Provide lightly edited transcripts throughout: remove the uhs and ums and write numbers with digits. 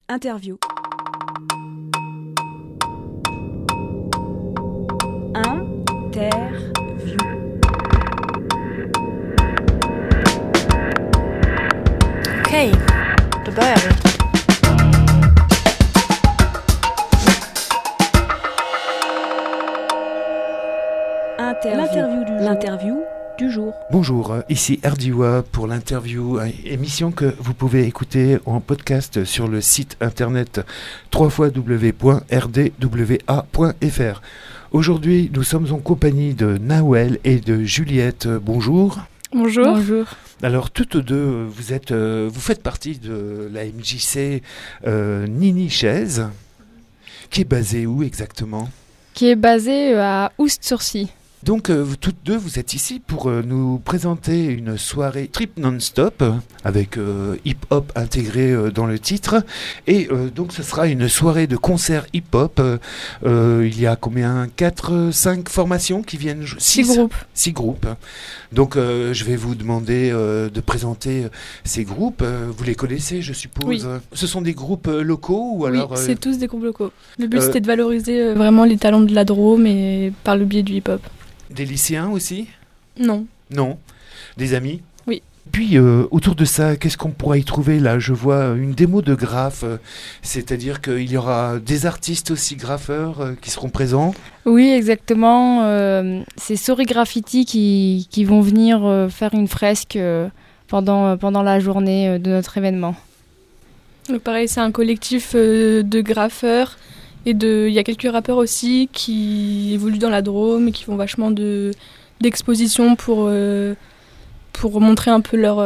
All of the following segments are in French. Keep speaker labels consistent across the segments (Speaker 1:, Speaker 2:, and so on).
Speaker 1: Interview. Interview.
Speaker 2: Okej, då börjar vi.
Speaker 1: L'interview du jour.
Speaker 3: Bonjour, ici Erdiwa pour l'interview, émission que vous pouvez écouter en podcast sur le site internet www.rdwa.fr. Aujourd'hui, nous sommes en compagnie de Nawel et de Juliette. Bonjour.
Speaker 2: Bonjour. Bonjour.
Speaker 3: Alors, toutes deux, vous faites partie de la MJC Nini Chaise, qui est basée où exactement ?
Speaker 2: Qui est basée à Oust-sur-Sie.
Speaker 3: Donc, toutes deux, vous êtes ici pour nous présenter une soirée trip non-stop avec hip-hop intégré dans le titre. Et donc, ce sera une soirée de concert hip-hop. Il y a combien ? 4, 5 formations qui viennent
Speaker 2: 6 groupes.
Speaker 3: 6 groupes. Donc, je vais vous demander de présenter ces groupes. Vous les connaissez, je suppose ?
Speaker 2: Oui.
Speaker 3: Ce sont des groupes locaux ou alors,
Speaker 2: Oui, c'est tous des groupes locaux. Le but, c'était de valoriser vraiment les talents de la Drôme et par le biais du hip-hop.
Speaker 3: Des lycéens aussi ?
Speaker 2: Non.
Speaker 3: Non. Des amis ?
Speaker 2: Oui.
Speaker 3: Puis, autour de ça, qu'est-ce qu'on pourra y trouver là ? Je vois une démo de graphes, c'est-à-dire qu'il y aura des artistes aussi graffeurs qui seront présents ?
Speaker 2: Oui, exactement. C'est Sorry Graffiti qui vont venir faire une fresque pendant la journée de notre événement. Donc pareil, c'est un collectif de graffeurs. Et il y a quelques rappeurs aussi qui évoluent dans la Drôme et qui font vachement d'expositions pour montrer un peu leur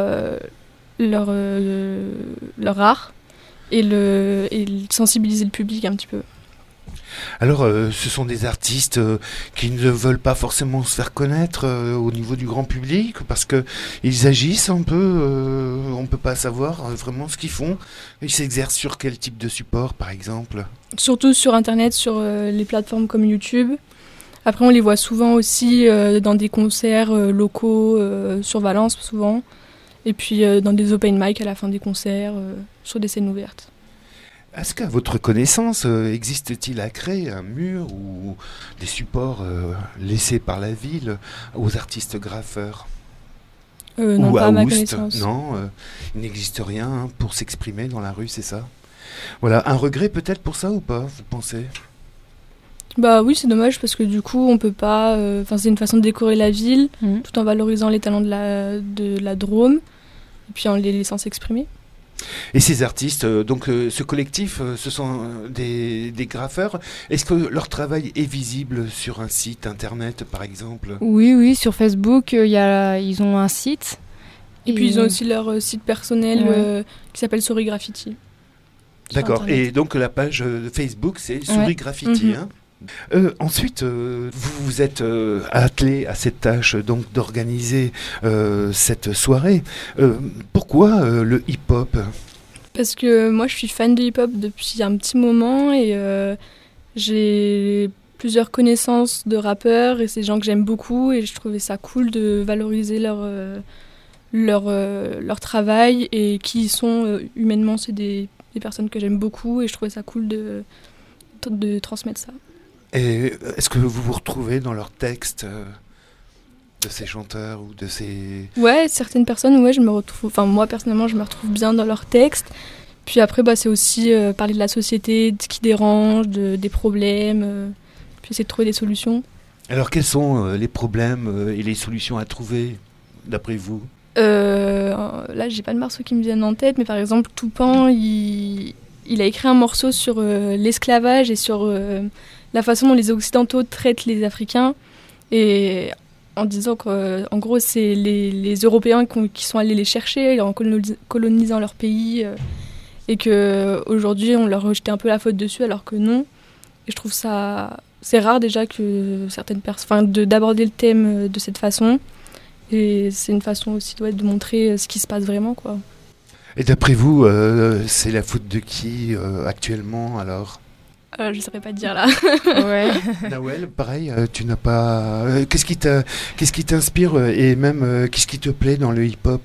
Speaker 2: art et sensibiliser le public un petit peu.
Speaker 3: Alors, ce sont des artistes qui ne veulent pas forcément se faire connaître au niveau du grand public parce qu'ils agissent un peu, on ne peut pas savoir vraiment ce qu'ils font. Ils s'exercent sur quel type de support, par exemple ?
Speaker 2: Surtout sur Internet, sur les plateformes comme YouTube. Après, on les voit souvent aussi dans des concerts locaux, sur Valence souvent. Et puis dans des open mic à la fin des concerts, sur des scènes ouvertes.
Speaker 3: Est-ce qu'à votre connaissance, existe-t-il à créer un mur ou des supports laissés par la ville aux artistes graffeurs ?
Speaker 2: Non,
Speaker 3: ou
Speaker 2: pas
Speaker 3: à
Speaker 2: à ma
Speaker 3: Oust ?
Speaker 2: connaissance.
Speaker 3: Non, il n'existe rien pour s'exprimer dans la rue, c'est ça ? Voilà, un regret peut-être pour ça ou pas, vous pensez ?
Speaker 2: Bah oui, c'est dommage parce que du coup, on peut pas. C'est une façon de décorer la ville tout en valorisant les talents de la Drôme et puis en les laissant s'exprimer.
Speaker 3: Et ces artistes, donc ce collectif, ce sont des graffeurs. Est-ce que leur travail est visible sur un site internet, par exemple ?
Speaker 2: Oui, sur Facebook, ils ont un site. Et puis ils ont aussi leur site personnel qui s'appelle Sorry Graffiti.
Speaker 3: D'accord, et donc la page Facebook, c'est Sorry Graffiti, hein ? Ensuite, vous vous êtes attelé à cette tâche donc d'organiser cette soirée. Pourquoi le hip-hop ?
Speaker 2: Parce que moi, je suis fan de hip-hop depuis un petit moment et j'ai plusieurs connaissances de rappeurs et c'est des gens que j'aime beaucoup et je trouvais ça cool de valoriser leur travail et qui ils sont humainement. C'est des personnes que j'aime beaucoup et je trouvais ça cool de transmettre ça.
Speaker 3: Et est-ce que vous vous retrouvez dans leurs textes de ces chanteurs ou de ces...
Speaker 2: Ouais, certaines personnes, je me retrouve... Enfin, moi, personnellement, je me retrouve bien dans leurs textes. Puis après, c'est aussi parler de la société, de ce qui dérange, des problèmes, puis essayer de trouver des solutions.
Speaker 3: Alors, quels sont les problèmes et les solutions à trouver, d'après vous ?
Speaker 2: Là, j'ai pas de morceaux qui me viennent en tête, mais par exemple, Toupan, il a écrit un morceau sur l'esclavage et sur... la façon dont les Occidentaux traitent les Africains, et en disant qu'en gros, c'est les Européens qui sont allés les chercher en colonisant leur pays, et qu'aujourd'hui, on leur rejetait un peu la faute dessus, alors que non. Et je trouve ça... C'est rare déjà que certaines personnes... d'aborder le thème de cette façon, et c'est une façon aussi de montrer ce qui se passe vraiment, quoi.
Speaker 3: Et d'après vous, c'est la faute de qui actuellement, alors ?
Speaker 2: Je ne saurais pas te dire là.
Speaker 3: Ouais. Nawel, pareil, tu n'as pas... Qu'est-ce qui t'inspire et même qu'est-ce qui te plaît dans le hip-hop ?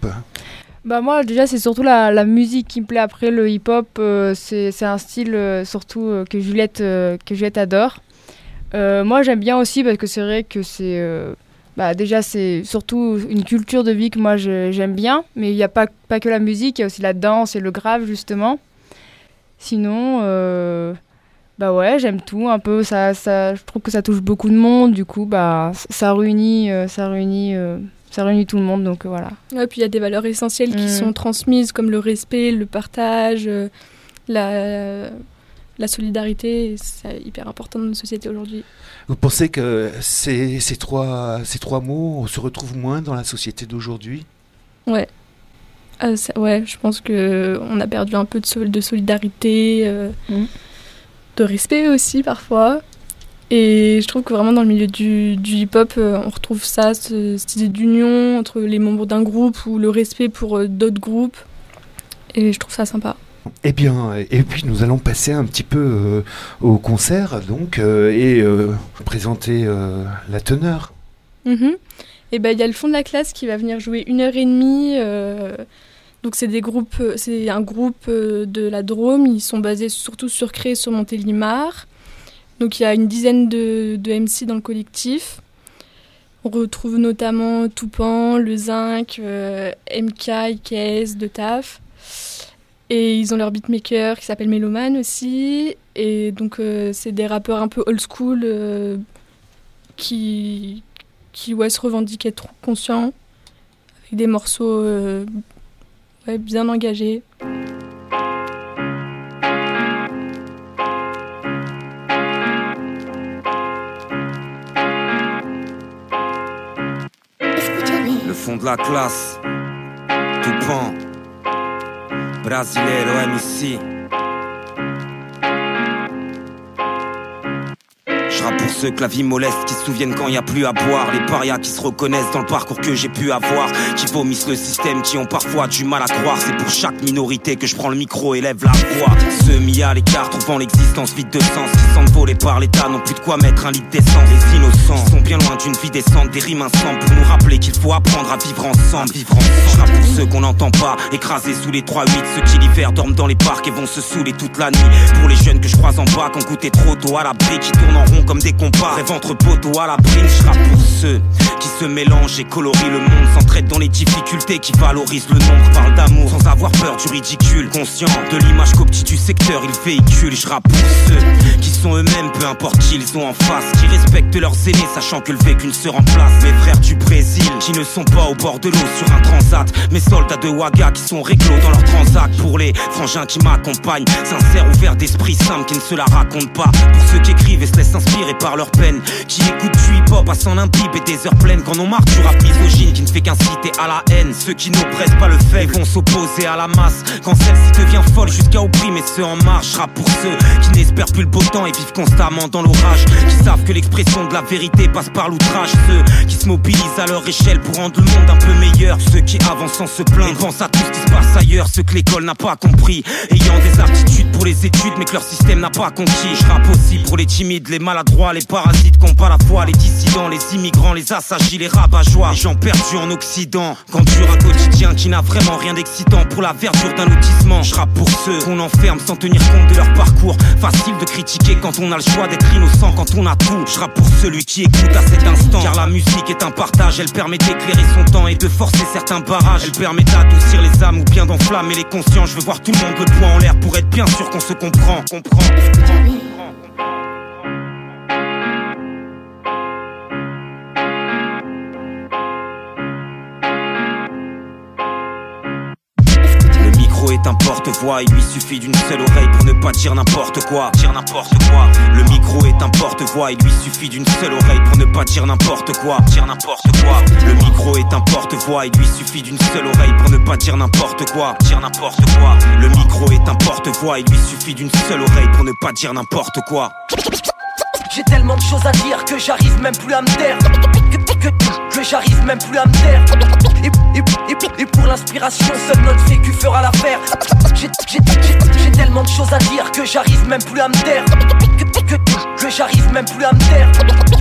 Speaker 4: Bah moi déjà c'est surtout la musique qui me plaît. Après le hip-hop c'est un style surtout que Juliette adore. Moi j'aime bien aussi parce que c'est vrai que c'est déjà c'est surtout une culture de vie que moi j'aime bien, mais il n'y a pas que la musique, il y a aussi la danse et le grave justement. Sinon ouais, j'aime tout un peu, ça je trouve que ça touche beaucoup de monde, du coup ça réunit tout le monde, donc voilà.
Speaker 2: Ouais, puis il y a des valeurs essentielles qui sont transmises, comme le respect, le partage, la solidarité. C'est hyper important dans notre société aujourd'hui.
Speaker 3: Vous pensez que ces trois mots, on se retrouve moins dans la société d'aujourd'hui ?
Speaker 2: Ouais. Ouais, je pense qu'on a perdu un peu de solidarité, de respect aussi parfois. Et je trouve que vraiment dans le milieu du hip-hop, on retrouve ça, cette idée d'union entre les membres d'un groupe ou le respect pour d'autres groupes. Et je trouve ça sympa.
Speaker 3: Eh bien, et puis nous allons passer un petit peu au concert, donc, et présenter la teneur.
Speaker 2: Et il y a le fond de la classe qui va venir jouer 1h30. Donc c'est un groupe de la Drôme. Ils sont basés surtout sur Cré et sur Montélimar. Donc il y a une dizaine de MC dans le collectif. On retrouve notamment Toupan, Le Zinc, MK, IKS, De Taf. Et ils ont leur beatmaker qui s'appelle Méloman aussi. Et donc c'est des rappeurs un peu old school qui se revendiquent être conscients, avec des morceaux bien engagés.
Speaker 5: Le fond de la classe, Toupan, Brasileiro MC. Je rappe pour ceux que la vie moleste, qui se souviennent quand y a plus à boire. Les parias qui se reconnaissent dans le parcours que j'ai pu avoir, qui vomissent le système, qui ont parfois du mal à croire. C'est pour chaque minorité que je prends le micro et lève la voix. Ceux mis à l'écart, trouvant l'existence vide de sens, qui sentent volés par l'État, n'ont plus de quoi mettre un litre d'essence. Les innocents sont bien loin d'une vie décente, des rimes ensemble pour nous rappeler qu'il faut apprendre à vivre ensemble. Je rappe pour ceux qu'on n'entend pas, écrasés sous les 3-8, ceux qui l'hiver dorment dans les parcs et vont se saouler toute la nuit. Pour les jeunes que je croise en bas, qui ont goûté trop tôt à l'abri, qui tournent en rond comme des compas, rêve entre poteaux à la brine. Je rappe pour ceux qui se mélangent et colorient le monde, s'entraident dans les difficultés, qui valorisent le nombre, parlent d'amour sans avoir peur du ridicule, conscient de l'image qu'au petit du secteur ils véhiculent. Je rappe pour ceux qui sont eux-mêmes, peu importe qui ils ont en face, qui respectent leurs aînés, sachant que le vécu ne se remplace. Mes frères du Brésil, qui ne sont pas au bord de l'eau sur un transat, mes soldats de Ouaga qui sont réglo dans leur transac. Pour les frangins qui m'accompagnent, sincères, ouverts d'esprit simple, qui ne se la racontent pas. Pour ceux qui écrivent et se laissent inspirer par leur peine, qui écoutent du hip-hop à s'en imbibe et des heures pleines, qu'en ont marre du rap misogyne qui ne fait qu'inciter à la haine. Ceux qui n'oppressent pas le fait vont s'opposer à la masse, quand celle-ci devient folle jusqu'à opprimer ceux en marche. Je rappe pour ceux qui n'espèrent plus le beau temps et vivent constamment dans l'orage, qui savent que l'expression de la vérité passe par l'outrage. Ceux qui se mobilisent à leur échelle pour rendre le monde un peu meilleur, ceux qui avancent sans se plaindre et pensent à tout ce qui se passe ailleurs. Ceux que l'école n'a pas compris, ayant des aptitudes pour les études mais que leur système n'a pas conquis. Je rappe aussi pour les timides, les maladroits, les parasites qui n'ont pas la foi, les dissidents, les immigrants, les assagis, les rabat-joie, les gens perdus en Occident, qu'endurent un quotidien qui n'a vraiment rien d'excitant pour la verdure d'un lotissement. Je rappe pour ceux qu'on enferme sans tenir compte de leur parcours, facile de critiquer quand on a le choix d'être innocent, quand on a tout. Je rappe pour celui qui écoute à cet instant, car la musique est un partage, elle permet d'éclairer son temps et de forcer certains barrages. Elle permet d'adoucir les âmes ou bien d'enflammer les conscients. Je veux voir tout le monde le poing en l'air pour être bien sûr qu'on se comprend. Est un porte-voix, il lui suffit d'une seule oreille pour ne pas dire n'importe quoi. Le micro est un porte-voix, il lui suffit d'une seule oreille pour ne pas dire n'importe quoi. Le micro est un porte-voix, il lui suffit d'une seule oreille pour ne pas dire n'importe quoi. Le micro est un porte-voix, il lui suffit d'une seule oreille pour ne pas dire n'importe quoi.
Speaker 6: J'ai tellement de choses à dire que j'arrive même plus à me taire. Que j'arrive même plus à me taire. Et pour l'inspiration, seul notre vécu fera l'affaire. J'ai tellement de choses à dire que j'arrive même plus à me taire. Que j'arrive même plus à me taire.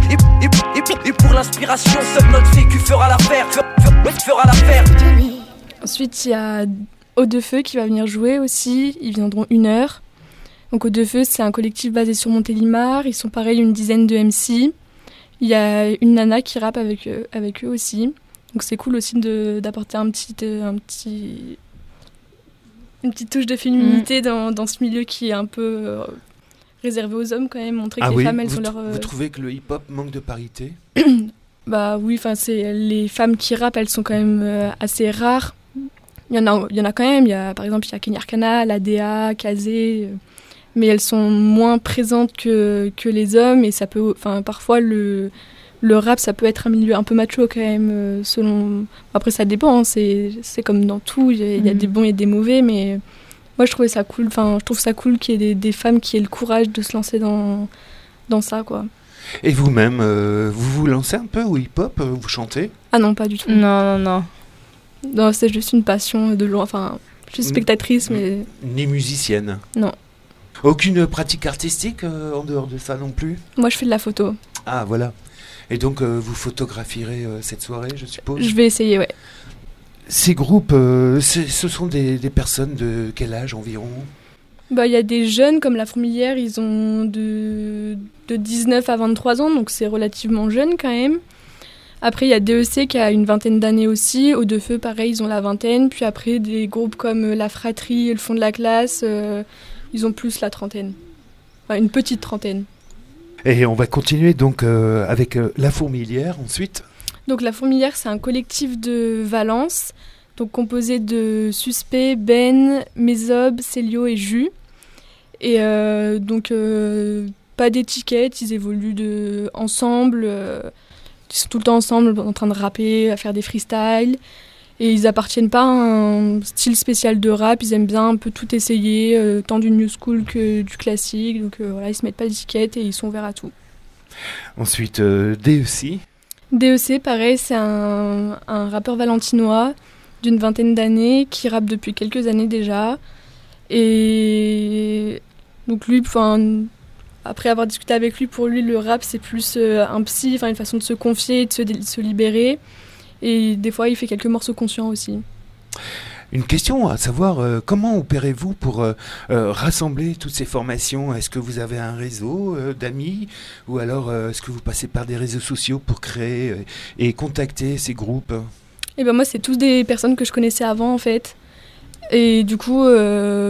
Speaker 6: Et pour l'inspiration, seul notre vécu fera l'affaire.
Speaker 2: Ensuite, il y a Eau de Feu qui va venir jouer aussi. Ils viendront 1 heure. Donc Eau de Feu, c'est un collectif basé sur Montélimar. Ils sont pareil une dizaine de MC. Il y a une nana qui rappe avec eux aussi. Donc c'est cool aussi d'apporter une petite touche de féminité dans ce milieu qui est un peu réservé aux hommes quand même. Montrer que les femmes, elles ont leur...
Speaker 3: Vous trouvez que le hip-hop manque de parité ?
Speaker 2: Bah oui, les femmes qui rappent, elles sont quand même assez rares. Il y en a quand même. Par exemple, il y a Kenny Arcana, Ladea, Kazé, mais elles sont moins présentes que les hommes et ça peut, parfois le rap, ça peut être un milieu un peu macho quand même. Après, ça dépend. Hein, c'est comme dans tout. Il y a des bons et des mauvais, mais moi, je trouvais ça cool. Je trouve ça cool qu'il y ait des femmes qui aient le courage de se lancer dans ça, quoi.
Speaker 3: Et vous-même, vous vous lancez un peu au hip-hop ? Vous chantez ?
Speaker 2: Ah non, pas du tout.
Speaker 4: Non.
Speaker 2: Non, c'est juste une passion de loin. Je suis spectatrice, mais...
Speaker 3: Ni musicienne ?
Speaker 2: Non.
Speaker 3: Aucune pratique artistique en dehors de ça non plus ?
Speaker 2: Moi, je fais de la photo.
Speaker 3: Ah, voilà. Et donc, vous photographierez cette soirée, je suppose ?
Speaker 2: Je vais essayer, ouais.
Speaker 3: Ces groupes, ce sont des personnes de quel âge environ ?
Speaker 2: Il y a des jeunes comme La Fourmilière, ils ont de 19 à 23 ans, donc c'est relativement jeune quand même. Après, il y a DEC qui a une vingtaine d'années aussi. Eau de Feu, pareil, ils ont la vingtaine. Puis après, des groupes comme La Fratrie, Le Fond de la Classe, ils ont plus la trentaine. Une petite trentaine.
Speaker 3: Et on va continuer donc avec La Fourmilière ensuite. Donc
Speaker 2: La Fourmilière, c'est un collectif de Valence, donc composé de Suspect, Ben, Mésobe, Célio et Jus. Et pas d'étiquette, ils évoluent ensemble. Ils sont tout le temps ensemble en train de rapper, à faire des freestyles. Et ils appartiennent pas à un style spécial de rap, ils aiment bien un peu tout essayer, tant du new school que du classique. Donc ils se mettent pas d'étiquette et ils sont ouverts à tout.
Speaker 3: Ensuite, DEC.
Speaker 2: DEC, pareil, c'est un rappeur valentinois d'une vingtaine d'années qui rappe depuis quelques années déjà. Et donc lui, après avoir discuté avec lui, pour lui, le rap, c'est plus un psy, une façon de se confier, de se libérer. Et des fois, il fait quelques morceaux conscients aussi.
Speaker 3: Une question, à savoir, comment opérez-vous pour rassembler toutes ces formations ? Est-ce que vous avez un réseau d'amis ? Ou alors, est-ce que vous passez par des réseaux sociaux pour créer et contacter ces groupes ?
Speaker 2: Et moi, c'est tous des personnes que je connaissais avant, en fait. Et du coup, le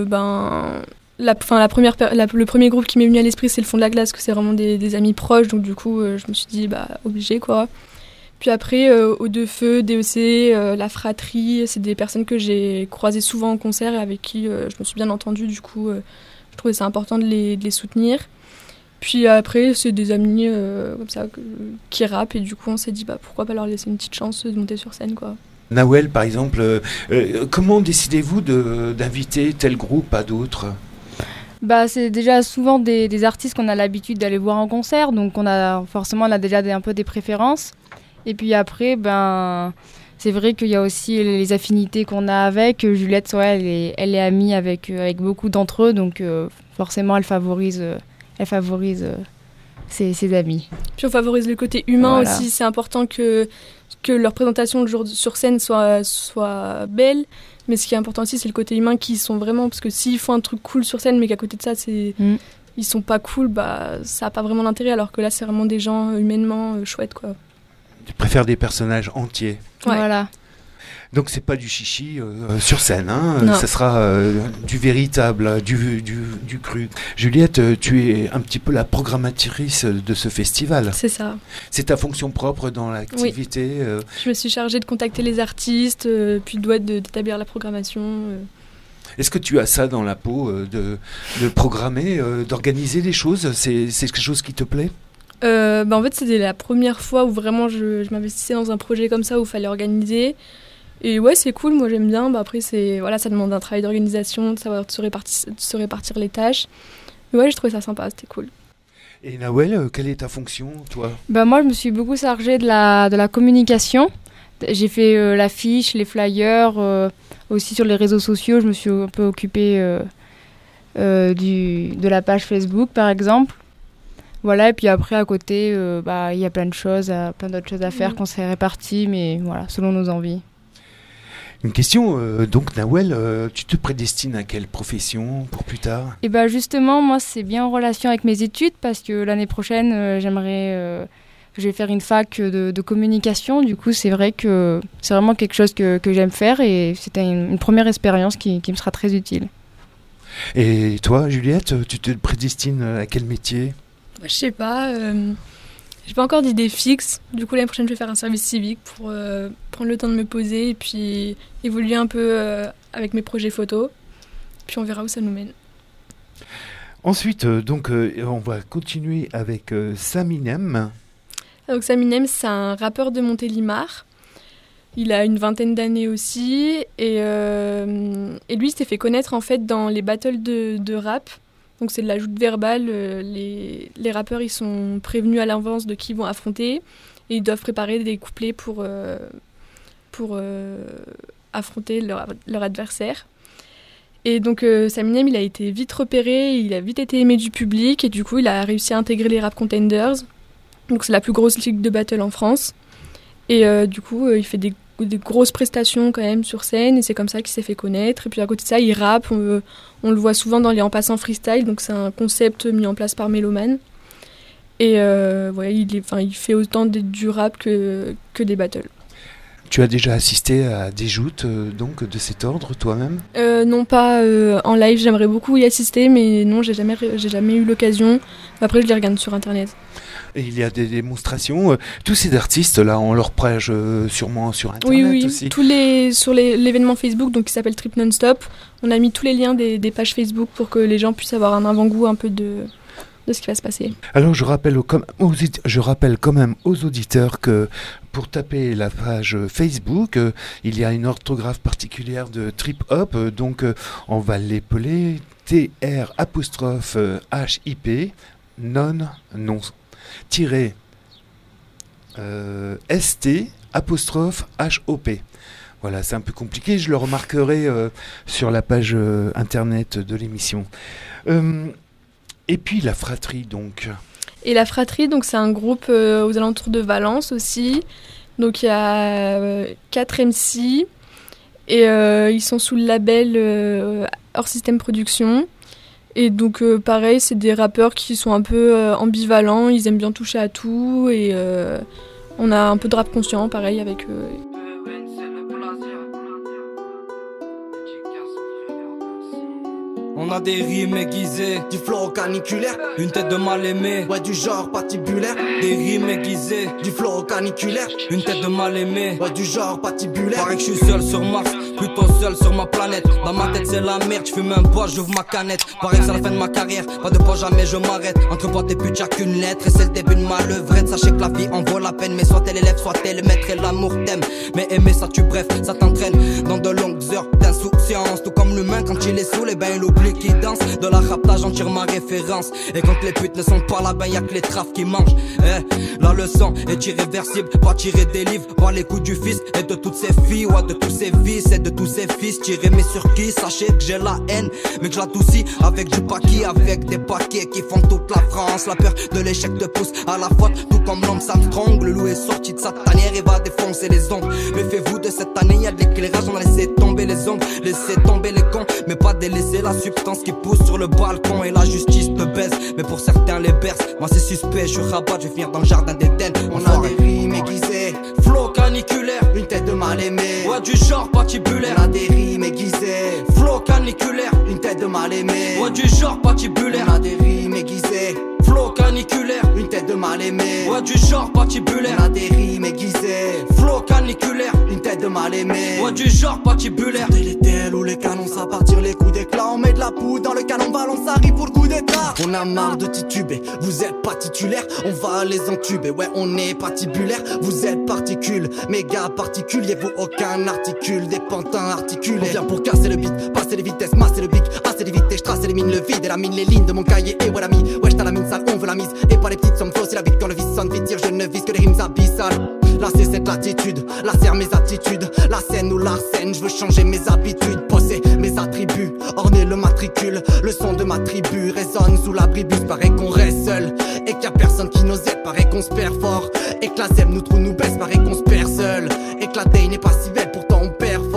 Speaker 2: premier groupe qui m'est venu à l'esprit, c'est Le Fond de la Classe, que c'est vraiment des amis proches. Donc du coup, je me suis dit, obligé, quoi. Puis après, Eau de Feu, DEC, La Fratrie, c'est des personnes que j'ai croisées souvent en concert et avec qui je me suis bien entendue. Du coup, je trouvais ça important de les soutenir. Puis après, c'est des amis comme ça qui rappent et du coup, on s'est dit, pourquoi pas leur laisser une petite chance de monter sur scène, quoi.
Speaker 3: Nawel, par exemple, comment décidez-vous d'inviter tel groupe à d'autres ?
Speaker 4: C'est déjà souvent des artistes qu'on a l'habitude d'aller voir en concert, donc on a déjà un peu des préférences. Et puis après, c'est vrai qu'il y a aussi les affinités qu'on a avec. Juliette, elle est amie avec beaucoup d'entre eux, donc forcément elle favorise ses amis.
Speaker 2: Puis on favorise le côté humain aussi. C'est important que leur présentation le jour sur scène soit belle. Mais ce qui est important aussi, c'est le côté humain qui sont vraiment... Parce que s'ils font un truc cool sur scène, mais qu'à côté de ça, ils sont pas cool, ça n'a pas vraiment d'intérêt. Alors que là, c'est vraiment des gens humainement chouettes, quoi.
Speaker 3: Tu préfères des personnages entiers.
Speaker 2: Ouais.
Speaker 4: Voilà.
Speaker 3: Donc c'est pas du chichi sur scène, hein. Ça sera du véritable, du cru. Juliette, tu es un petit peu la programmatrice de ce festival.
Speaker 2: C'est ça.
Speaker 3: C'est ta fonction propre dans l'activité.
Speaker 2: Oui. Je me suis chargée de contacter les artistes, puis d'établir la programmation.
Speaker 3: Est-ce que tu as ça dans la peau, de programmer, d'organiser les choses ? C'est quelque chose qui te plaît ?
Speaker 2: En fait, c'était la première fois où vraiment je m'investissais dans un projet comme ça où il fallait organiser. Et ouais, c'est cool, moi j'aime bien. Après, ça demande un travail d'organisation, de savoir se répartir les tâches. Mais ouais, je trouvais ça sympa, c'était cool.
Speaker 3: Et Nawel, quelle est ta fonction, toi ?
Speaker 4: Moi, je me suis beaucoup chargée de la communication. J'ai fait l'affiche, les flyers, aussi sur les réseaux sociaux. Je me suis un peu occupée de la page Facebook, par exemple. Voilà, et puis après, à côté, y a plein d'autres choses à faire qu'on s'est répartis, mais voilà, selon nos envies.
Speaker 3: Une question, donc Nawel, tu te prédestines à quelle profession pour plus tard ?
Speaker 4: Et bah justement, moi c'est bien en relation avec mes études parce que l'année prochaine, je vais faire une fac de communication. Du coup, c'est vrai que c'est vraiment quelque chose que j'aime faire et c'était une première expérience qui me sera très utile.
Speaker 3: Et toi, Juliette, tu te prédestines à quel métier ?
Speaker 2: Je sais pas, j'ai pas encore d'idée fixe. Du coup, l'année prochaine, je vais faire un service civique pour prendre le temps de me poser et puis évoluer un peu avec mes projets photos. Puis on verra où ça nous mène.
Speaker 3: Ensuite, on va continuer avec Saminem.
Speaker 2: Donc Saminem, c'est un rappeur de Montélimar. Il a une 20aine d'années aussi. Et lui, il s'est fait connaître en fait dans les battles de rap. Donc c'est de la joute verbale, les rappeurs ils sont prévenus à l'avance de qui ils vont affronter et ils doivent préparer des couplets pour affronter leur adversaire. Et donc Saminem il a été vite repéré, il a vite été aimé du public et du coup il a réussi à intégrer les Rap Contenders. Donc c'est la plus grosse ligue de battle en France. Et du coup il fait des grosses prestations quand même sur scène et c'est comme ça qu'il s'est fait connaître. Et puis à côté de ça il rappe, on le voit souvent dans les En Passant Freestyle, donc c'est un concept mis en place par Méloman. Et il fait autant du rap que des battles.
Speaker 3: Tu as déjà assisté à des joutes donc de cet ordre toi-même ?
Speaker 2: Non, pas en live, j'aimerais beaucoup y assister, mais non, j'ai jamais eu l'occasion. Après, je les regarde sur Internet.
Speaker 3: Et il y a des démonstrations. Tous ces artistes-là, on leur prêche sûrement sur Internet aussi.
Speaker 2: Oui. Sur l'événement Facebook, donc qui s'appelle Trip Non-Stop, on a mis tous les liens des pages Facebook pour que les gens puissent avoir un avant-goût un peu de ce qui va se passer. Alors
Speaker 3: je rappelle quand même aux auditeurs que pour taper la page Facebook, il y a une orthographe particulière de Trip Hop, donc on va l'épeler TR''HIP non tiré ST''HOP. Voilà, c'est un peu compliqué, je le remarquerai sur la page internet de l'émission. Et puis la Fratrie, donc.
Speaker 2: Et la Fratrie, donc c'est un groupe aux alentours de Valence aussi. Donc il y a 4 MC et ils sont sous le label Hors Système Production. Et donc pareil, c'est des rappeurs qui sont un peu ambivalents, ils aiment bien toucher à tout et on a un peu de rap conscient pareil avec eux.
Speaker 7: On a des rimes aiguisées, du flow caniculaire, une tête de mal aimé, ouais du genre patibulaire. Des rimes aiguisées, du flow caniculaire, une tête de mal aimé, ouais du genre patibulaire. Pareil que je suis seul sur Mars, plutôt seul sur ma planète. Dans ma tête c'est la merde, je fume un poche, j'ouvre ma canette. Pareil que c'est la fin de ma carrière, pas de poche jamais je m'arrête. Entre potes et putes y'a qu'une lettre et c'est le début de ma levrette. Sachez que la vie en vaut la peine, mais soit elle élève, soit elle maître et l'amour t'aime. Mais aimer ça tue, bref, ça t'entraîne dans de longues heures d'insouciance. Tout comme l'humain quand il est saoul, et ben il oublie qui danse. De la raptage j'en tire ma référence. Et quand les putes ne sont pas là, ben y'a que les trafs qui mangent. La leçon est irréversible, pas tirer des livres, voir les coups du fils et de toutes ces filles, ouais de tous ces vices et de tous ces fils. Tirer mes sur qui, sachez que j'ai la haine, mais que je l'adoucis avec du paquet, avec des paquets qui font toute la France. La peur de l'échec te pousse à la faute, tout comme l'homme Armstrong. Le loup est sorti de sa tanière et va défoncer les ombres. Méfiez-vous de cette année, y'a de l'éclairage, on a laissé tomber les ombres, laissé tomber les cons, mais pas délaisser la substance qui pousse sur le balcon. Et la justice te baise, mais pour certains les berce. Moi c'est suspect, je suis rabat, je vais finir dans le jardin d'Éden. On a des rimes aiguisées, flow caniculaire, une tête de mal aimé, ouais du genre patibulaire. On a des rimes aiguisées, flow caniculaire, une tête de mal aimé, ouais du genre patibulaire. On a des rimes aiguisées, flow caniculaire, une tête de mal aimé, ouais du genre patibulaire. On a des rimes aiguisées, flow caniculaire, une tête de mal aimé, ouais du genre patibulaire. Les tels ou les canons, ça partir les coups d'éclat. On met de la poudre dans le canon ballon, ça arrive pour le coup d'état. On a marre de tituber, vous êtes pas titulaire, on va les entuber. Ouais on est patibulaire, vous êtes particules, méga particulier, vous aucun articule, des pantins articulés. On vient pour casser le beat, passer les vitesses, masser le bic, assez les vitesses, tracer les mines, le vide et la mine, les lignes de mon cahier. Et ouais l'ami, ouais j't'as la mine sale, on veut la mise, et pas les petites sommes fausses. Et la bite quand le vice sonne, vite tire, je ne vise que les rimes abyssales. Là c'est cette latitude, là serre mes attitudes, la scène ou l'arsène, je veux changer mes habitudes, posséder mes attributs, orner le matricule, le son de ma tribu résonne sous l'abribus. Paraît qu'on reste seul, et qu'il y a personne qui nous aide, paraît qu'on se perd fort, et que la zèbre nous trouve, nous baisse, paraît qu'on se perd seul, et que la day n'est pas si belle, pourtant on performe.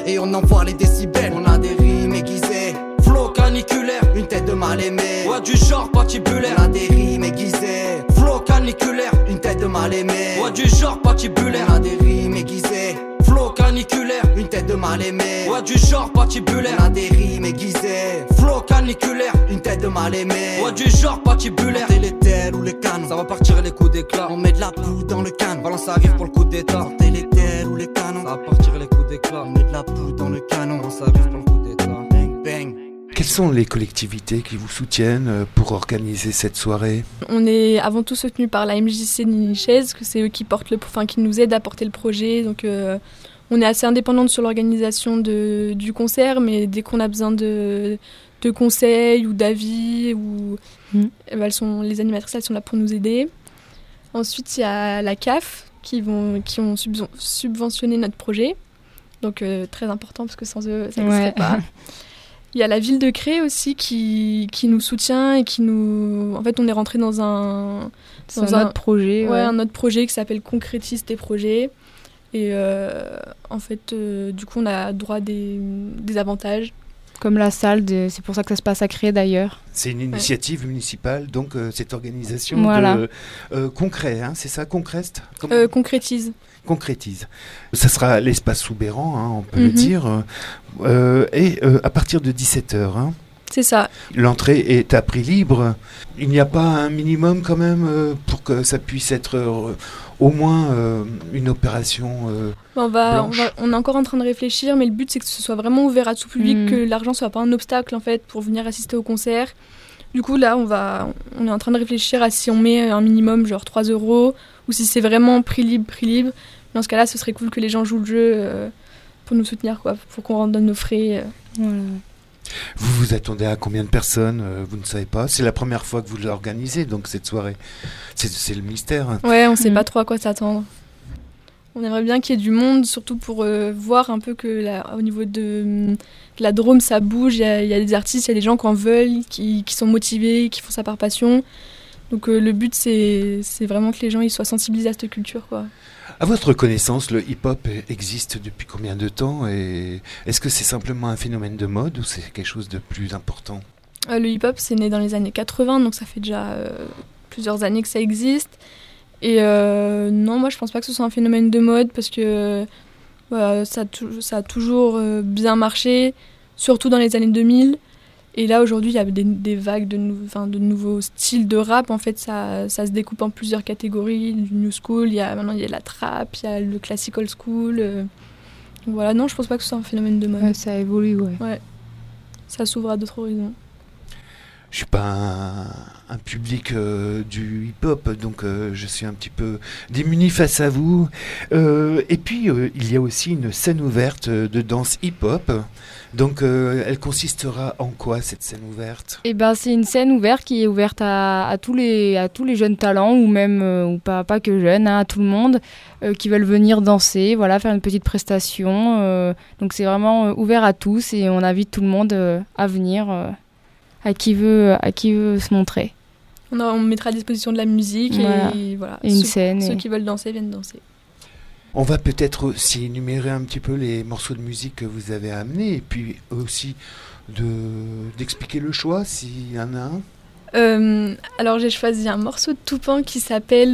Speaker 7: et on envoie les décibels. On a des rimes aiguisées, flow caniculaire, une tête de mal aimé. Ouais, du genre patibulaire. On a des rimes aiguisées, flow caniculaire, une tête de mal aimé. Ouais, du genre patibulaire. On a des rimes aiguisées, flow caniculaire, une tête de mal aimé. Ouais, du genre patibulaire. On a des rimes aiguisées, flow caniculaire, une tête de mal aimé. Ouais, du genre patibulaire. Sortez les tels ou les canons, ça va partir les coups d'éclat. On met de la poudre dans le canon, balance arrive pour le coup d'état. Sortez les tels ou les canons, ça va partir les coups d'éclat. On met de la poudre dans le canon, balance arrive pour le coup d'état. Bang bang.
Speaker 3: Quelles sont les collectivités qui vous soutiennent pour organiser cette soirée ?
Speaker 2: On est avant tout soutenu par la MJC Niçaise, que c'est eux qui portent qui nous aident à porter le projet. Donc on est assez indépendante sur l'organisation du concert, mais dès qu'on a besoin de conseils ou d'avis, les animatrices elles sont là pour nous aider. Ensuite, il y a la CAF qui ont subventionné notre projet, donc très important parce que sans eux, ça n'existerait pas. Il y a la ville de Cré aussi qui nous soutient et qui nous... En fait, on est rentré dans un
Speaker 4: autre projet.
Speaker 2: Ouais, un autre projet qui s'appelle Concrétise tes projets. Et en fait, du coup, on a droit à des avantages.
Speaker 4: Comme la salle, c'est pour ça que ça se passe à Cré d'ailleurs.
Speaker 3: C'est une initiative municipale, donc cette organisation concret, hein, c'est ça, Concreste
Speaker 2: Concrétise.
Speaker 3: Concrétise. Ça sera l'espace Soubeyran, hein, on peut le dire, et à partir de 17h. Hein.
Speaker 2: C'est ça.
Speaker 3: L'entrée est à prix libre. Il n'y a pas un minimum quand même pour que ça puisse être au moins une opération
Speaker 2: on est encore en train de réfléchir, mais le but c'est que ce soit vraiment ouvert à tout public, que l'argent soit pas un obstacle en fait pour venir assister au concert. Du coup là on est en train de réfléchir à si on met un minimum genre 3 € ou si c'est vraiment prix libre. Dans ce cas-là, ce serait cool que les gens jouent le jeu pour nous soutenir, quoi, pour qu'on donne nos frais.
Speaker 4: Voilà.
Speaker 3: Vous vous attendez à combien de personnes vous ne savez pas. C'est la première fois que vous l'organisez, donc cette soirée. C'est le mystère.
Speaker 2: Ouais, on ne sait pas trop à quoi s'attendre. On aimerait bien qu'il y ait du monde, surtout pour voir un peu que au niveau de la Drôme, ça bouge. Il y a des artistes, il y a des gens qui en veulent, qui sont motivés, qui font ça par passion. Donc le but, c'est vraiment que les gens ils soient sensibilisés à cette culture, quoi.
Speaker 3: À votre connaissance, le hip-hop existe depuis combien de temps et est-ce que c'est simplement un phénomène de mode ou c'est quelque chose de plus important ?
Speaker 2: Le hip-hop, c'est né dans les années 80, donc ça fait déjà plusieurs années que ça existe. Et non, moi je pense pas que ce soit un phénomène de mode parce que ça a toujours bien marché, surtout dans les années 2000. Et là, aujourd'hui, il y a des vagues de nouveaux styles de rap. En fait, ça se découpe en plusieurs catégories. Du new school, maintenant il y a la trap, il y a le classic old school. Donc voilà, non, je pense pas que ce soit un phénomène de mode.
Speaker 4: Ouais, ça évolue, ouais.
Speaker 2: Ça s'ouvre à d'autres horizons.
Speaker 3: Je suis pas un public du hip-hop, donc je suis un petit peu démuni face à vous. Et puis, il y a aussi une scène ouverte de danse hip-hop. Donc, elle consistera en quoi, cette scène ouverte ?
Speaker 4: Eh ben, c'est une scène ouverte qui est ouverte à tous les jeunes talents, ou même, ou pas que jeunes, hein, à tout le monde, qui veulent venir danser, voilà, faire une petite prestation. Donc, c'est vraiment ouvert à tous et on invite tout le monde à venir, à qui veut se montrer.
Speaker 2: On mettra à disposition de la musique et voilà.
Speaker 4: Et une scène.
Speaker 2: Ceux qui veulent danser viennent danser.
Speaker 3: On va peut-être aussi énumérer un petit peu les morceaux de musique que vous avez amenés et puis aussi d'expliquer le choix s'il y en a un.
Speaker 2: Alors j'ai choisi un morceau de Toupin qui s'appelle...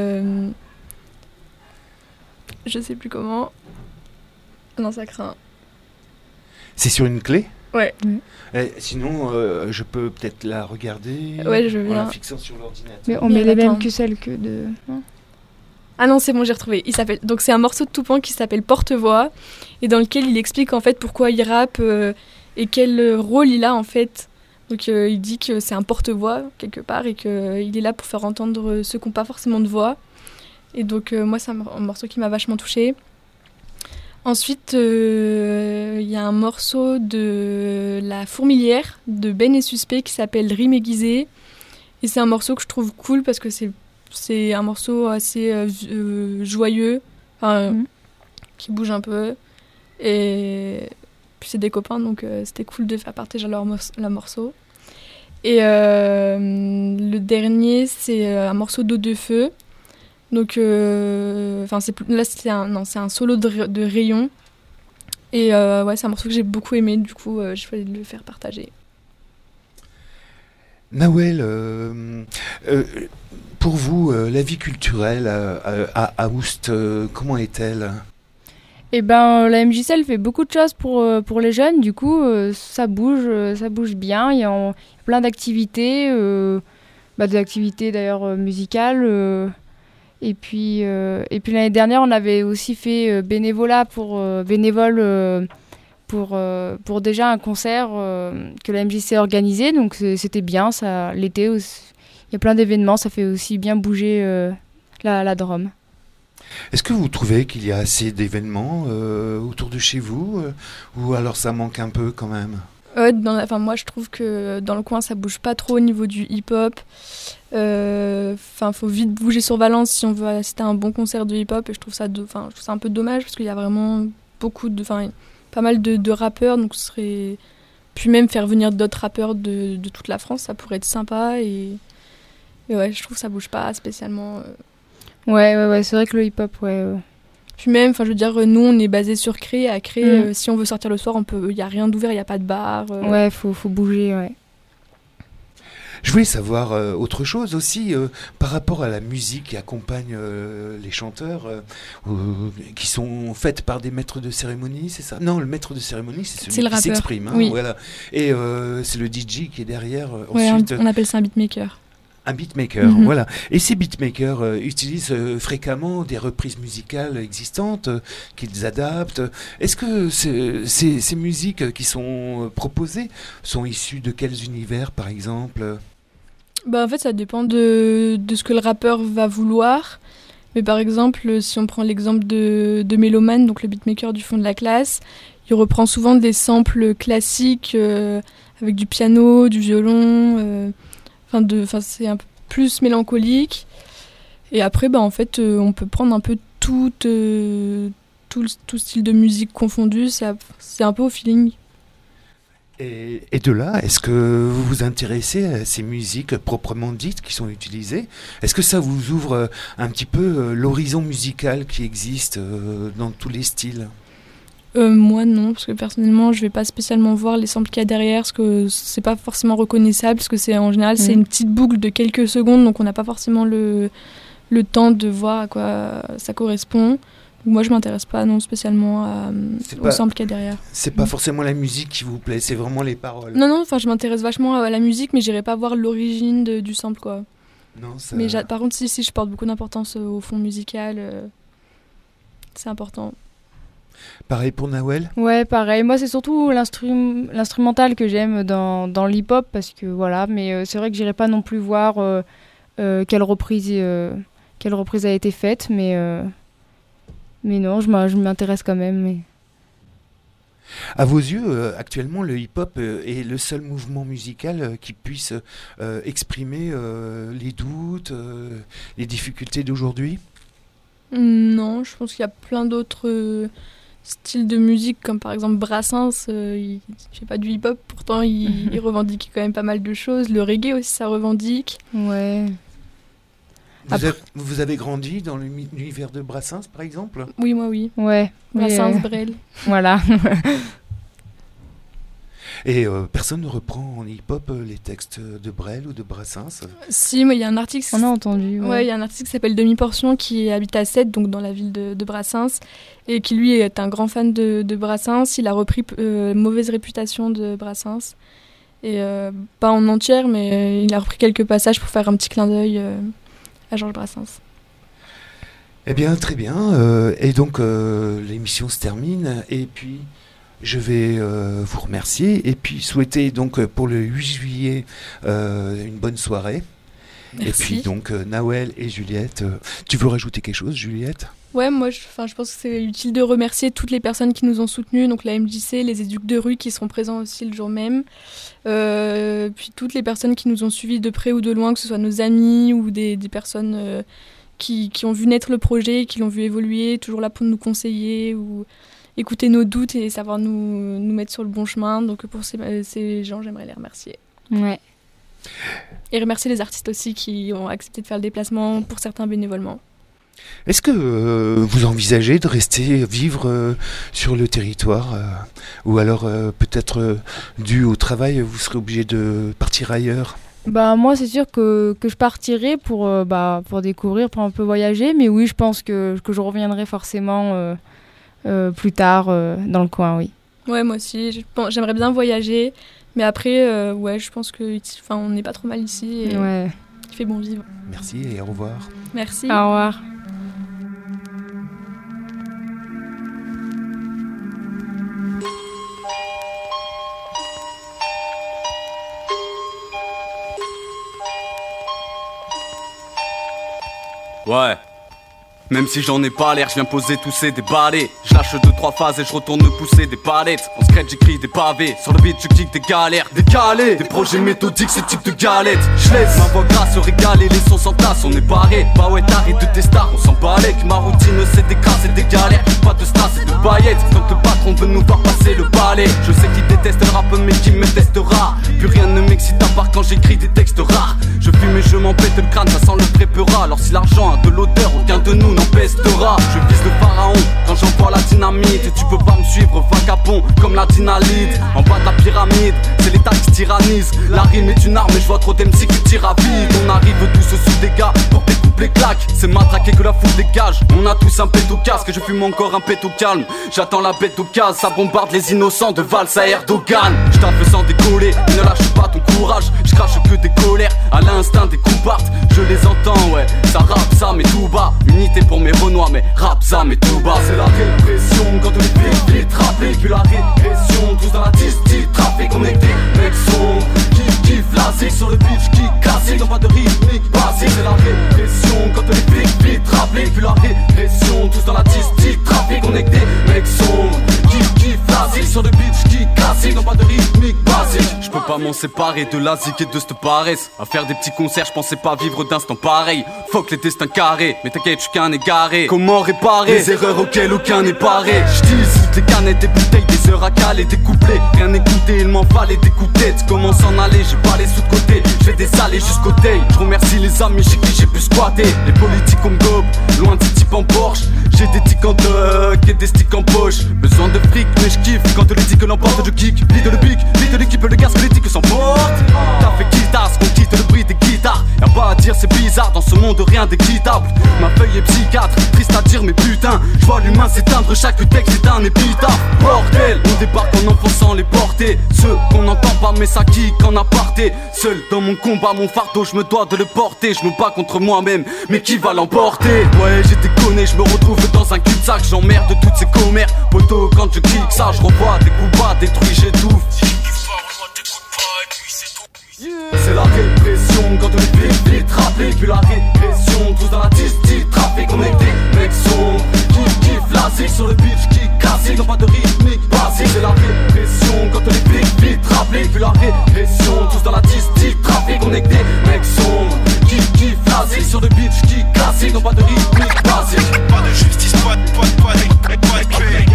Speaker 2: je sais plus comment. Non, ça craint.
Speaker 3: C'est sur une clé ?
Speaker 2: Ouais.
Speaker 3: Sinon, je peux peut-être la regarder
Speaker 2: ouais, je veux
Speaker 3: en
Speaker 2: bien.
Speaker 3: la fixant sur l'ordinateur.
Speaker 4: Mais on met les mêmes que celles que de...
Speaker 2: Ah non, c'est bon, j'ai retrouvé. Donc c'est un morceau de Toupin qui s'appelle Porte-Voix et dans lequel il explique en fait pourquoi il rappe et quel rôle il a en fait. Donc il dit que c'est un porte-voix quelque part et qu'il est là pour faire entendre ceux qui n'ont pas forcément de voix. Et donc moi c'est un morceau qui m'a vachement touchée. Ensuite, il y a un morceau de La Fourmilière de Ben et Suspect qui s'appelle Rime aiguisée. Et c'est un morceau que je trouve cool parce que c'est un morceau assez joyeux, qui bouge un peu. Et puis c'est des copains, donc c'était cool de faire partager leur morceau. Et le dernier, c'est un morceau d'Eau de Feu. Donc, c'est un solo de Rayon. Et c'est un morceau que j'ai beaucoup aimé, du coup, je voulais le faire partager.
Speaker 3: Nawel, pour vous, la vie culturelle à Aoust, comment est-elle ?
Speaker 4: Eh ben, la MJC fait beaucoup de choses pour les jeunes, du coup, ça bouge bien. Il y a plein d'activités, des activités d'ailleurs musicales. Et puis l'année dernière, on avait aussi fait bénévolat pour déjà un concert que la MJC a organisé. Donc c'était bien, ça, l'été, il y a plein d'événements, ça fait aussi bien bouger la Drôme.
Speaker 3: Est-ce que vous trouvez qu'il y a assez d'événements autour de chez vous ou alors ça manque un peu quand même ?
Speaker 2: Moi je trouve que dans le coin ça bouge pas trop au niveau du hip-hop. Faut vite bouger sur Valence si on veut assister à un bon concert de hip-hop, et je trouve ça un peu dommage parce qu'il y a vraiment pas mal de rappeurs, donc ce serait, puis même faire venir d'autres rappeurs de toute la France, ça pourrait être sympa, et je trouve que ça bouge pas spécialement.
Speaker 4: Ouais, c'est vrai que le hip-hop,
Speaker 2: Puis même, je veux dire, nous on est basé sur Cré. À Cré, si on veut sortir le soir, il y a rien d'ouvert, il y a pas de bar.
Speaker 4: Faut bouger, ouais.
Speaker 3: Je voulais savoir autre chose aussi par rapport à la musique qui accompagne les chanteurs, qui sont faites par des maîtres de cérémonie, c'est ça ? Non, le maître de cérémonie, c'est celui qui s'exprime.
Speaker 2: Oui.
Speaker 3: Voilà. Et c'est le DJ qui est derrière.
Speaker 2: Ensuite, on appelle ça un beatmaker.
Speaker 3: Un beatmaker, voilà. Et ces beatmakers utilisent fréquemment des reprises musicales existantes qu'ils adaptent. Est-ce que ces musiques qui sont proposées sont issues de quels univers, par exemple ?
Speaker 2: En fait, ça dépend de ce que le rappeur va vouloir. Mais par exemple, si on prend l'exemple de Méloman, donc le beatmaker du fond de la classe, il reprend souvent des samples classiques avec du piano, du violon... c'est un peu plus mélancolique. Et après, en fait, on peut prendre un peu tout style de musique confondu. C'est un peu au feeling.
Speaker 3: Et de là, est-ce que vous vous intéressez à ces musiques proprement dites qui sont utilisées ? Est-ce que ça vous ouvre un petit peu l'horizon musical qui existe dans tous les styles ?
Speaker 2: Moi non, parce que personnellement je vais pas spécialement voir les samples qu'il y a derrière, parce que c'est pas forcément reconnaissable, parce que c'est en général c'est une petite boucle de quelques secondes, donc on n'a pas forcément le temps de voir à quoi ça correspond. Donc moi je m'intéresse pas non spécialement au sample qu'il y a derrière.
Speaker 3: C'est pas forcément la musique qui vous plaît, c'est vraiment les paroles.
Speaker 2: Non, je m'intéresse vachement à la musique, mais j'irai pas voir l'origine du sample, quoi.
Speaker 3: Non, ça...
Speaker 2: Mais par contre si je porte beaucoup d'importance au fond musical, c'est important.
Speaker 3: Pareil pour Nawel ?
Speaker 4: Ouais, pareil. Moi, c'est surtout l'instrumental que j'aime dans l'hip-hop, parce que voilà. Mais c'est vrai que j'irai pas non plus voir quelle reprise a été faite, mais non, je m'intéresse quand même. Mais...
Speaker 3: À vos yeux, actuellement, le hip-hop est le seul mouvement musical qui puisse exprimer les doutes, les difficultés d'aujourd'hui ?
Speaker 2: Non, je pense qu'il y a plein d'autres styles de musique, comme par exemple Brassens, il fait pas du hip-hop, pourtant il revendique quand même pas mal de choses. Le reggae aussi, ça revendique.
Speaker 4: Ouais.
Speaker 3: Vous avez grandi dans l'univers de Brassens, par exemple ?
Speaker 2: Oui, moi oui.
Speaker 4: Ouais.
Speaker 2: Brassens, Brel.
Speaker 4: Voilà.
Speaker 3: Et personne ne reprend en hip-hop les textes de Brel ou de Brassens ?
Speaker 2: Si, mais il y a un article...
Speaker 4: On a entendu.
Speaker 2: Ouais, il y a un article qui s'appelle Demi-Portion, qui habite à Sète, donc dans la ville de Brassens, et qui lui est un grand fan de Brassens. Il a repris Mauvaise réputation de Brassens. Et pas en entière, mais il a repris quelques passages pour faire un petit clin d'œil à Georges Brassens.
Speaker 3: Eh bien, très bien. Et donc, l'émission se termine. Et puis, je vais vous remercier. Et puis, souhaiter donc pour le 8 juillet une bonne soirée.
Speaker 2: Merci.
Speaker 3: Et puis, donc, Nawel et Juliette. Tu veux rajouter quelque chose, Juliette ?
Speaker 2: Ouais, moi, je pense que c'est utile de remercier toutes les personnes qui nous ont soutenus, donc la MJC, les éducs de rue qui seront présents aussi le jour même, puis toutes les personnes qui nous ont suivis de près ou de loin, que ce soit nos amis ou des personnes qui ont vu naître le projet, qui l'ont vu évoluer, toujours là pour nous conseiller ou écouter nos doutes et savoir nous mettre sur le bon chemin. Donc pour ces gens, j'aimerais les remercier.
Speaker 4: Ouais.
Speaker 2: Et remercier les artistes aussi qui ont accepté de faire le déplacement, pour certains bénévolement.
Speaker 3: Est-ce que vous envisagez de rester vivre sur le territoire ou alors peut-être dû au travail, vous serez obligé de partir ailleurs?
Speaker 4: Bah, moi, c'est sûr que je partirai pour découvrir, pour un peu voyager. Mais oui, je pense que je reviendrai forcément plus tard dans le coin, oui.
Speaker 2: Ouais, moi aussi. J'aimerais bien voyager. Mais après, ouais, je pense qu'on n'est pas trop mal ici. Et
Speaker 4: ouais.
Speaker 2: Il fait bon vivre.
Speaker 3: Merci et au revoir.
Speaker 2: Merci.
Speaker 4: Au revoir.
Speaker 8: Ouais. Même si j'en ai pas l'air, je viens poser tous ces déballés. Je lâche 2-3 phases et je retourne me pousser des palettes. En scratch j'écris des pavés, sur le beat je kick des galères. Décalés, des projets méthodiques, c'est type de galette. Je laisse ma voix grasse se régaler, les sons s'entassent, on est barré. Bah ouais, t'arrêtes de tes stars, on s'en balèque. Ma routine c'est des crasses et des galères. Pas de strass et de paillettes, quand le patron veut nous voir passer le balai. Je sais qu'il déteste le rap mais qu'il me testera. Plus rien ne m'excite à part quand j'écris des textes rares. Je fume et je m'en pète le crâne, ça sent le prépera. Alors si l'argent a de l'odeur, aucun de nous n'empestera. Je vise le pharaon quand j'envoie la dynamite. Et tu peux pas me suivre, vagabond comme la dynalite. En bas de la pyramide, c'est l'état qui tyrannise. La rime est une arme et je vois trop d'MC qui tirent à vide. On arrive tous sous des gars pour des couples claques. C'est matraqué que la foule dégage. On a tous un pet au casque et je fume encore un pet au calme. J'attends la bête au case, ça bombarde les innocents de Valls à Erdogan. Je tape sans décoller, ne lâche pas ton courage. Je crache que des colères, à l'instinct des coups partent. Je les entends, ouais, ça rappe, ça met tout bas. Unité pour mes renois, mais rap, ça met tout bas. C'est la répression quand on est vite rappelé. Puis la régression, tous dans la tiste, trafic. On est des mecs sombres qui kiffent la zig sur le pitch qui classique. Non pas de rythmique basique. C'est la répression quand on est vite rappelé. Puis la régression, tous dans la tiste, trafic. On est des mecs sombres qui kiffent la zig sur le pitch qui classique. Non pas de rythmique basique. Je peux pas m'en séparer de la zig et de cette paresse. À faire des petits concerts, je pensais pas vivre d'instant pareil. Fuck les destins carrés, mais t'inquiète, je suis qu'un égaré. Comment réparer les erreurs auxquelles aucun n'est paré? J'tisse toutes les canettes, des bouteilles, des heures à caler, des couplets. Rien écouter, il m'en fallait des coups de tête. Comment s'en aller, j'ai pas les sous de côté. J'fais des salés jusqu'au tail. J'remercie les amis chez qui j'ai pu squatter. Les politiques on me gobe, loin de ces types en Porsche. J'ai des tics en duck et des sticks en poche. Besoin de fric, mais j'kiffe. Quand les tics l'emporte, je kick. Vide le pic, vide l'équipe, le gaz que les tics s'emportent. T'as fait guitare, qu'on quitte le bruit des guitares. Y'a pas à dire, c'est bizarre, dans ce monde rien d'équitable. Ma feuille est psychiatre, triste à dire mais putain. J'vois l'humain s'éteindre, chaque texte est un épitaphe. Bordel, on débarque en enfonçant les portées. Ceux qu'on n'entend pas mais ça kick en aparté. Seul dans mon combat, mon fardeau, je me dois de le porter. Je me bats contre moi-même, mais qui va l'emporter? Ouais, j'ai déconné, je me retrouve dans un cul-de-sac. J'emmerde toutes ces commères. Poto, quand je kick ça, je revois des coups bas, détruits, j'étouffe. C'est la répression quand on est vite rappelé. Puis la régression, tous dans la tiste, trafic. On est des mecs sombres qui kiffent la zig sur le pitch qui classique. Non pas de rythmique basique. C'est la répression quand on est vite rappelé. Puis la régression, tous dans la tiste, trafic. On est des mecs sombres qui kiffent la zig sur le pitch qui classique. Non pas de rythmique basique.
Speaker 9: Pas de justice, pas de paix.